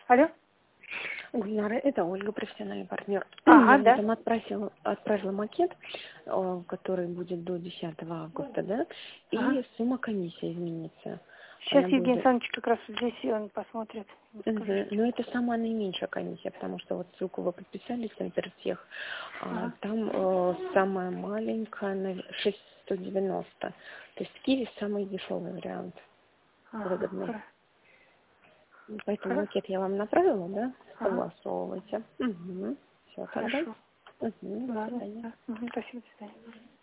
Алло? Гульнара, это Ольга, профессиональный партнер. Ага, Я да. там отправила макет, который будет до 10 августа, да, Ага. и сумма комиссии изменится. Сейчас Она Евгений будет... Александрович как раз здесь, и он посмотрит. Но это самая наименьшая комиссия, потому что вот ссылку вы подписали, центр тех, Ага. там самая маленькая, 690. То есть Киви самый дешевый вариант, Ага. выгодный. Поэтому Хорошо. макет я вам направила, да? Ага. Согласовывайте. Угу. Все тогда. Хорошо. Угу. До Ладно. свидания. Да. Угу. Спасибо, до свидания.